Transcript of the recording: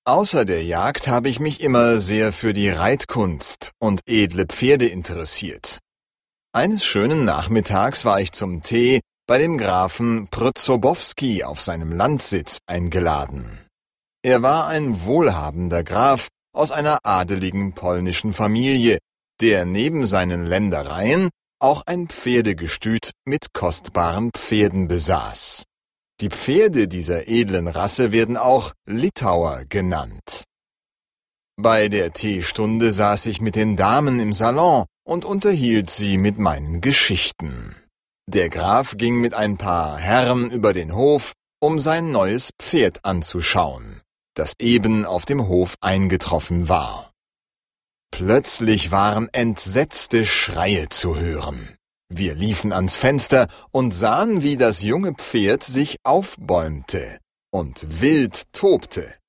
Außer der Jagd habe ich mich immer sehr für die Reitkunst und edle Pferde interessiert. Eines schönen Nachmittags war ich zum Tee bei dem Grafen Przobowski auf seinem Landsitz eingeladen. Er war ein wohlhabender Graf aus einer adeligen polnischen Familie, der neben seinen Ländereien auch ein Pferdegestüt mit kostbaren Pferden besaß. Die Pferde dieser edlen Rasse werden auch Litauer genannt. Bei der Teestunde saß ich mit den Damen im Salon und unterhielt sie mit meinen Geschichten. Der Graf ging mit ein paar Herren über den Hof, um sein neues Pferd anzuschauen, das eben auf dem Hof eingetroffen war. Plötzlich waren entsetzte Schreie zu hören. Wir liefen ans Fenster und sahen, wie das junge Pferd sich aufbäumte und wild tobte.